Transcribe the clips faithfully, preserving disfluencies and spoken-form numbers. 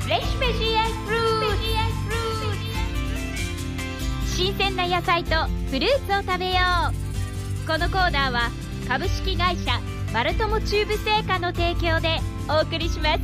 フレッシュベジーフルーツ。新鮮な野菜とフルーツを食べよう。このコーナーは株式会社マルトモチューブ製菓の提供でお送りします。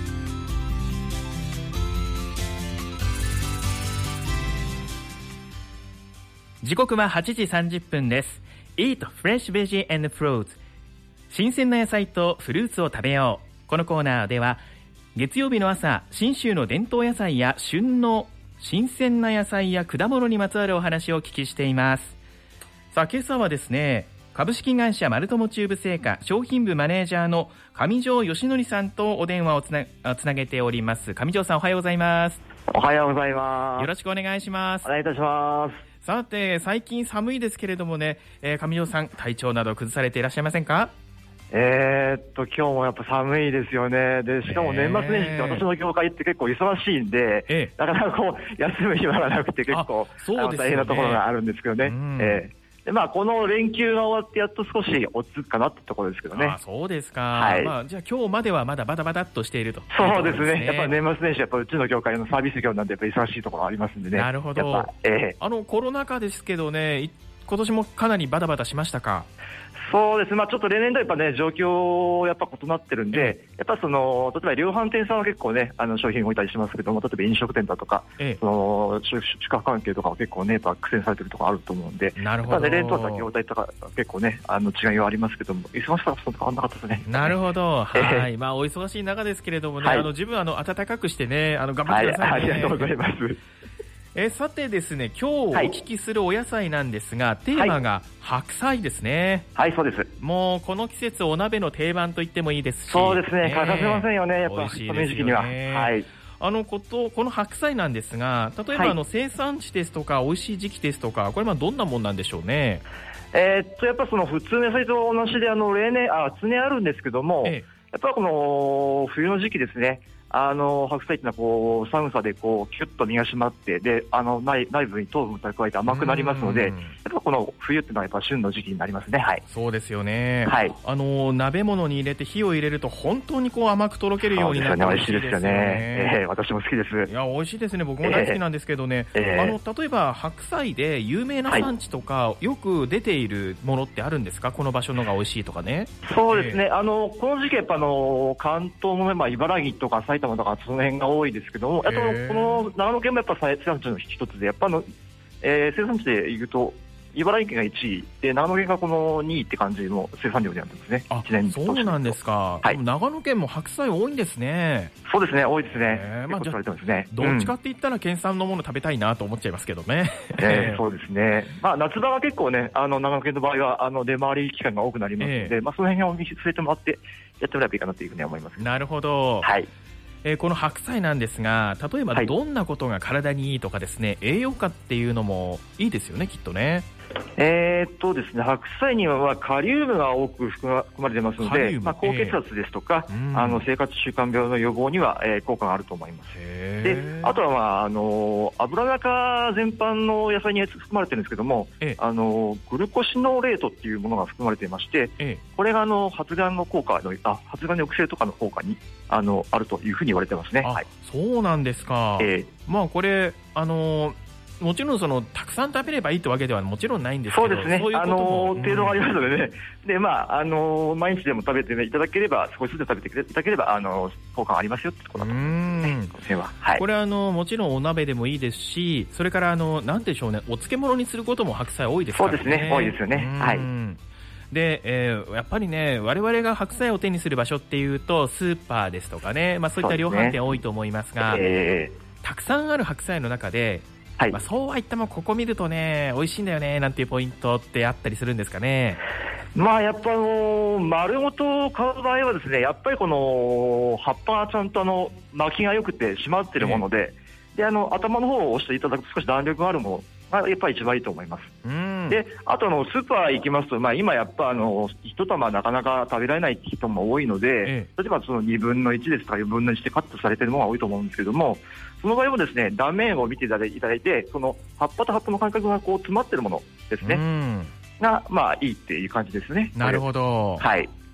時刻ははちじさんじゅっぷんです。 Eat Fresh Veggie and Fruits、 新鮮な野菜とフルーツを食べよう。このコーナーでは月曜日の朝、信州の伝統野菜や旬の新鮮な野菜や果物にまつわるお話をお聞きしています。さあ、今朝はですね、株式会社マルトモチューブ製菓商品部マネージャーの上条義則さんとお電話をつな、つなげております。上条さん、おはようございます。 おはようございます。 よろしくお願いします。 お願いいたします。 さて、最近寒いですけれどもね、えー、上条さん、体調など崩されていらっしゃいませんか？ えー、っと今日もやっぱ寒いですよね。でしかも年末年始って私の業界って結構忙しいんで、えー、なかなかこう休む暇がなくて結構そうですよね、大変なところがあるんですけどね。えー、でまあ、この連休が終わってやっと少し落ち着くかなってところですけどね。 あ、そうですか。 はい、 まあ、じゃあ今日まではまだバタバタっとしていると、 そうですね。やっぱ年末年始やっぱうちの業界のサービス業なんでやっぱ忙しいところありますんでね。 なるほど。 やっぱ、えー、 あのコロナ禍ですけどね、今年もかなりバタバタしましたか？ そうです。まあ、ちょっと例年とやっぱね、状況やっぱ異なってるんで、やっぱその、例えば量販店さんは結構ね、あの商品置いたりしますけども、例えば飲食店だとか、ええ、その宿泊関係とかは結構ね、やっぱ苦戦されてるところあると思うんで、 なるほど。 例年とは先ほど言ったか結構ね、あの違いはありますけども、忙しさはそんな変わらなかったですね。 なるほど。はい。まあ、お忙しい中ですけれどもね、はい、あの自分あの暖かくしてね、あの頑張ってくださいね。 はい、ありがとうございます。 えさてですね、今日お聞きするお野菜なんですが、はい、テーマが白菜ですね。 はい、そうです。 もうこの季節お鍋の定番と言ってもいいですし、 そうですね、欠かせませんよね、やっぱ美味しいですよね。 時期には。はい。 あのことこの白菜なんですが、例えばあの生産地ですとか、美味しい時期ですとか、これまあどんなもんなんでしょうね。 えー、っとやっぱその普通の野菜と同じで、あの例年あ常あるんですけども、ええ、やっぱこの冬の時期ですね。あの白菜っていうのはこう寒さでこうキュッと身が締まって、であの 内, 内部に糖分を蓄えて甘くなりますので、やっぱこの冬っていうのはやっぱ旬の時期になりますね。はい、 そうですよね。 はい、 あの鍋物に入れて火を入れると本当にこう甘くとろけるようになって美味しいですよね。えー、私も好きです。 いや美味しいですね。僕も大好きなんですけどね、えー、あの例えば白菜で有名な産地とか、はい、よく出ているものってあるんですか？この場所のが美味しいとかね。 そうですね、えー、あのこの時期やっぱあの関東の、まあ、茨城とか埼玉とかその辺が多いですけども、あとこの長野県もやっぱ生産地の一つで、やっぱの、えー、生産地でいうと茨城県がいちいで長野県がこのにいって感じの生産量になってますね。 あ、そうなんですか。はい、長野県も白菜多いんですね。 そうですね、多いですね。 えーまあ、 結構取れてますね。 どっちかって言ったら県産のもの食べたいなと思っちゃいますけどね。 えー、そうですね。まあ、夏場は結構ね、あの長野県の場合はあの出回り期間が多くなりますので、えーまあ、その辺を見据えてもらってやってもらえばいいかなというふうに思います。 なるほど。 はい。 えー、この白菜なんですが、例えばどんなことが体にいいとかですね、はい、栄養価っていうのもいいですよね、きっとね。 えーっとですね、白菜にはカリウムが多く含まれてますので、まあ、高血圧ですとか、えー、あの生活習慣病の予防には、えー、効果があると思います。で、あとは、まあ、あの油中全般の野菜に含まれてるんですけども、えー、あのグルコシノレートっていうものが含まれていまして、えー、これがあの発がんの効果のあ発がんの抑制とかの効果にあのあるというふうに言われてますね。はい、 そうなんですか。えー、まあこれあのーもちろんそのたくさん食べればいいってわけではもちろんないんですけど、 そうですね、そういうことも、あのー、程度がありますのでね、でまああのー、毎日でも食べて、ね、いただければ、少しずつ食べていただければ、あのー、効果がありますよってことだと思いますね。この辺は、はい、これはあのもちろんお鍋でもいいですし、それからあのなんでしょうね、お漬物にすることも白菜多いですからね。 そうですね、多いですよね。はい。 で、えー、やっぱりね、我々が白菜を手にする場所っていうとスーパーですとかね、まあ、そういった量販店多いと思いますが、す、ねえー、たくさんある白菜の中で、はい、まあ、そうは言ってもここ見るとね美味しいんだよねなんていうポイントってあったりするんですかね。 まあやっぱあの丸ごと買う場合はですね、やっぱりこの葉っぱがちゃんとあの巻きが良くて締まっているもので、えー、であの頭の方を押していただくと少し弾力があるものがやっぱり一番いいと思います。うん、であとあのスーパー行きますと、まあ、今やっぱあの一玉なかなか食べられない人も多いので、ええ、例えばそのにぶんのいちですとかよんぶんのいちでカットされているものが多いと思うんですけども、その場合もですね、断面を見ていただいて、その葉っぱと葉っぱの間隔がこう詰まっているものですね、うん、がまあいいっていう感じですね。 なるほど。 はい。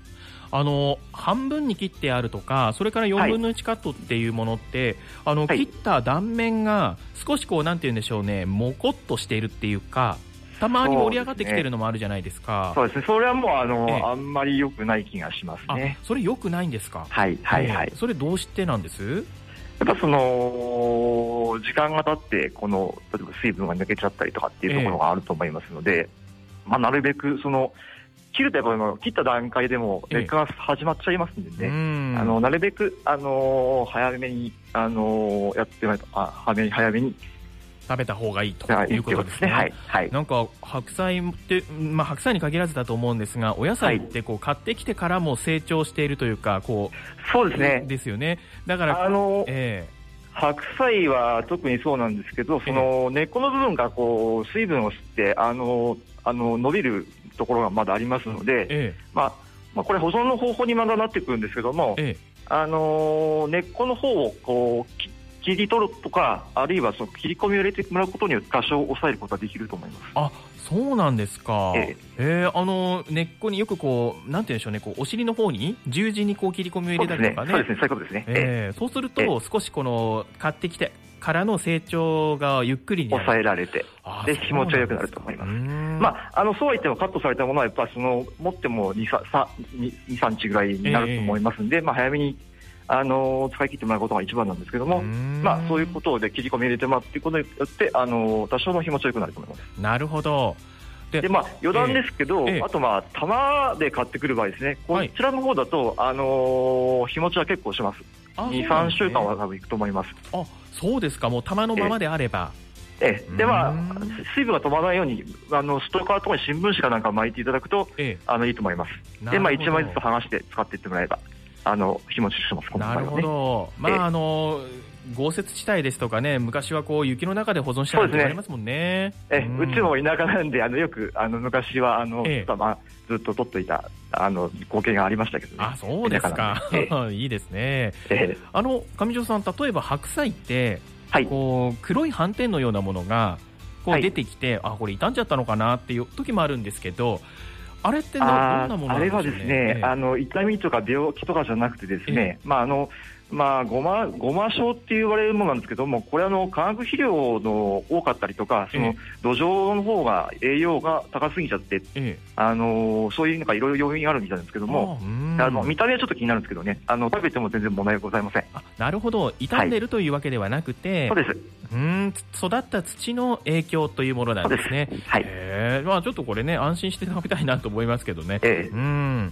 あの半分に切ってあるとか、それからよんぶんのいちカットっていうものって、はい、あの切った断面が少しこうなんて言うんでしょうね、もこっとしているっていうか、たまに盛り上がってきてるのもあるじゃないですか。 そうですね。それはもうあの、ええ、あんまり良くない気がしますね。 あ、それ良くないんですか。 はいはいはい。 えー、それどうしてなんです？ やっぱその時間が経ってこの例えば水分が抜けちゃったりとかっていうところがあると思いますので、えー、まあなるべくその切るとやっぱり切った段階でも劣化が始まっちゃいますんでね、えー、あのなるべくあの早めにあのやってもらうと、あ早めに早めに食べた方がいいということですね。 はいはい、 なんか白菜って、まあ、白菜に限らずだと思うんですが、お野菜ってこう買ってきてからも成長しているというか、こうそうですね。 ですよね。だからあの、 えー、白菜は特にそうなんですけど、その根っこの部分がこう水分を吸ってあのあの伸びるところがまだありますので、えーまあまあ、これ保存の方法にまだなってくるんですけども、えー、あの根っこの方をこう切り取るとか、あるいはその切り込みを入れてもらうことによって多少抑えることができると思います。 あ、そうなんですか。 ええー、あの根っこによくこうなんて言うんでしょうね、こうお尻の方に十字にこう切り込みを入れたりとかね。 そうですね、そうですね、そういうことですね。 えー、そうすると少しこの買ってきてからの成長がゆっくりに抑えられて、で気持ちが良くなると思います。まああのそうは言ってもカットされたものはやっぱその持ってもに、さんにちぐらいになると思いますんで、えー、まあ早めにあの使い切ってもらうことが一番なんですけども、まあそういうことで切り込み入れてもらうっていうことによってあの多少の日持ちよくなると思います。 なるほど。 でまあ余談ですけど、えーえー、あとまあ玉で買ってくる場合ですね、こちらの方だと、はい、あの日持ちは結構します。に、さんしゅうかんは多分いくと思います。 あ、そうですか。もう玉のままであれば。 ええ、でまあ水分が飛ばないようにあの外側のところに新聞紙かなんか巻いていただくと、ええ、あのいいと思います。でまあいちまいずつ剥がして使っていってもらえばあの日持ちします。この場合はね。 なるほど。まあ、ええ、あの豪雪地帯ですとかね、昔はこう雪の中で保存してたりとありますもんね。 ええ、うちも田舎なんであのよくあの昔はあの、ええ、まあ、ずっと取っといたあの光景がありましたけどね。 あ、そうですか。ええ、いいですね。 ええ、 あの上条さん、例えば白菜って、はい、こう黒い斑点のようなものがこう出てきて、はい、あ、これ傷んじゃったのかなっていう時もあるんですけど、あれってどんなものなんでしょうね。 あれはですね、ええ、あの痛みとか病気とかじゃなくてですね、ええ、まああのまあ、ごま、ごま症って言われるものなんですけども、これはあの化学肥料の多かったりとか、その土壌の方が栄養が高すぎちゃって、ええ、あのそういうなんかいろいろ要因があるみたいなんですけども、あの見た目はちょっと気になるんですけどね、あの食べても全然問題ございません。 あ、なるほど。傷んでるというわけではなくて、 はい、そうです。 うん、育った土の影響というものなんですね。 そうです。はい。 えー、まあちょっとこれね、安心して食べたいなと思いますけどね。 ええ、 うん。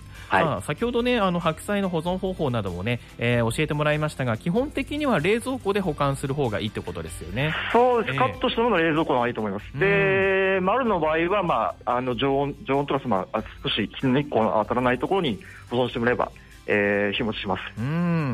はい。まあ、先ほどね、あの白菜の保存方法などもね、えー、教えてもらいましたが、基本的には冷蔵庫で保管する方がいいってことですよね。 そうです。えー、カットしたものは冷蔵庫の方がいいと思います。で、丸の場合はまああの常温常温とかまあ少し日光の当たらないところに保存してもらえば、えー、日持ちします。 うん。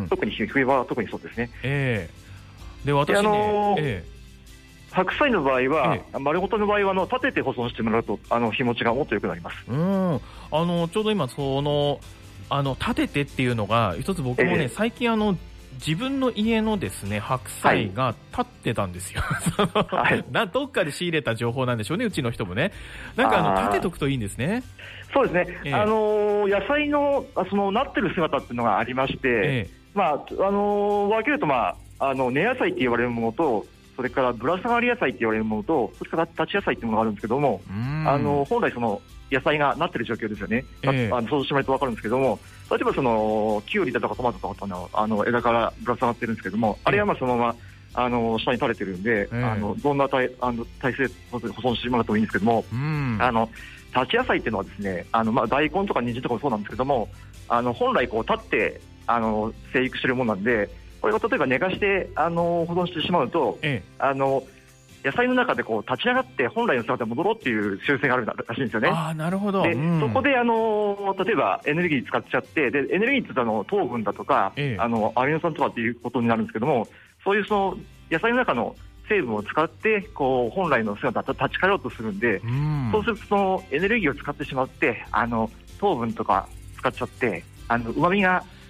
特に冬は特にそうですね。 ええー。で私ね、あのーえー白菜の場合は、ええ、丸ごとの場合はあの立てて保存してもらうとあの日持ちがもっと良くなります。 うん、あのちょうど今そのあの立ててっていうのが一つ僕もね、え、最近あの自分の家のですね白菜が立ってたんですよ。はい、などっかで仕入れた情報なんでしょうね、うちの人もね。なんかあの立てとくといいんですね。 そうですね。えー、あの野菜のそのなってる姿っていうのがありまして、えー、まああの分けるとまああの根野菜って言われるものと、それからぶら下がり野菜って言われるものと、それから立ち野菜っていうものがあるんですけども、あの本来その野菜がなってる状況ですよね。えー、あの想像してもらうと分かるんですけども、例えばそのキュウリだとかトマトとかのあの枝からぶら下がってるんですけども、あれはまあそのままあの下に垂れてるんで、えー、あのどんな体あの体勢で保存してもらってもいいんですけども、あの立ち野菜っていうのはですね、あのまあ大根とか人参とかもそうなんですけども、あの本来こう立ってあの生育してるものなんで、これを例えば寝かしてあの保存してしまうと、ええ、あの野菜の中でこう立ち上がって本来の姿に戻ろうっていう習性があるらしいんですよね。 あ、なるほど。 で、 うん、 そこであの例えばエネルギー使っちゃって、でエネルギーって言ったの糖分だとか、ええ、あのアミノ酸とかっていうことになるんですけども、そういうその野菜の中の成分を使ってこう本来の姿に立ち返ろうとするんで、うん、そうするとそのエネルギーを使ってしまって、あの糖分とか使っちゃって、あの旨味が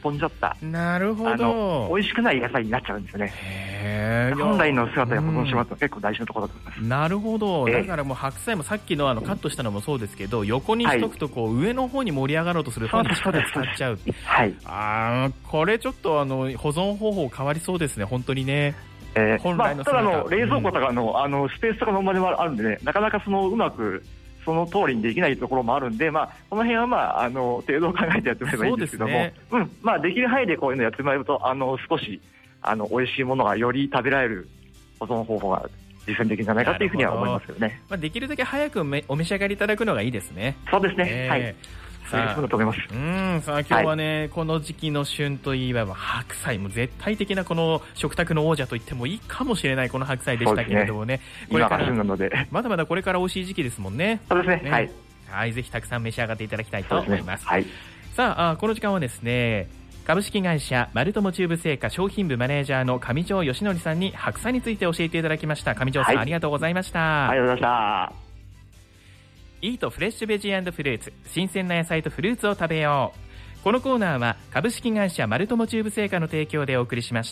飛んじゃった、 なるほど、 あの美味しくない野菜になっちゃうんですよね。 へー、 本来の姿や保存しまうと結構大事なところだと思います。 なるほど、 えーだからもう白菜もさっきのあのカットしたのもそうですけど、横にしとくとこう上の方に盛り上がろうとする方に力使っちゃう。 はい、 あー、これちょっとあの保存方法変わりそうですね、本当にね。 えー本来のまあ、ただ姿の冷蔵庫とかの、うん、あのスペースとかのまでもあるんでね、なかなかそのうまくその通りにできないところもあるんで、まあ、この辺は、まあ、あの程度を考えてやってもらえばいいんですけども、ね、うんまあ、できる範囲でこういうのやってもらえると、あの少しあの美味しいものがより食べられる保存方法が実践できるんじゃないかというふうには思いますよね。 まあ、できるだけ早くめお召し上がりいただくのがいいですね。 そうですね、 えー、 はい、そういうことだと思います。 うんさあ今日はね、はい、この時期の旬といえば白菜、も絶対的なこの食卓の王者と言ってもいいかもしれないこの白菜でしたけれどもね、これから今が旬なのでまだまだこれから美味しい時期ですもんね。 そうですね、ね、はい、 はい、ぜひたくさん召し上がっていただきたいと思います。 そうですね、はい、 さあ、あこの時間はですね、株式会社マルトモチューブ製菓商品部マネージャーの上条義則さんに白菜について教えていただきました。上条さん、はい、ありがとうございました。 ありがとうございました。 イートフレッシュベジー&フルーツ、新鮮な野菜とフルーツを食べよう。このコーナーは株式会社マルトモチューブ製菓の提供でお送りしました。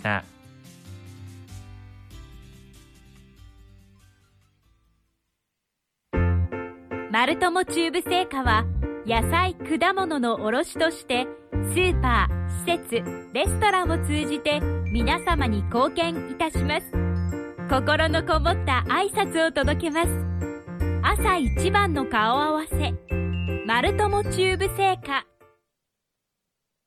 マルトモチューブ製菓は野菜・果物の卸としてスーパー、施設、レストランを通じて皆様に貢献いたします。心のこもった挨拶を届けます。朝一番の顔合わせ、マルトモチューブ製菓。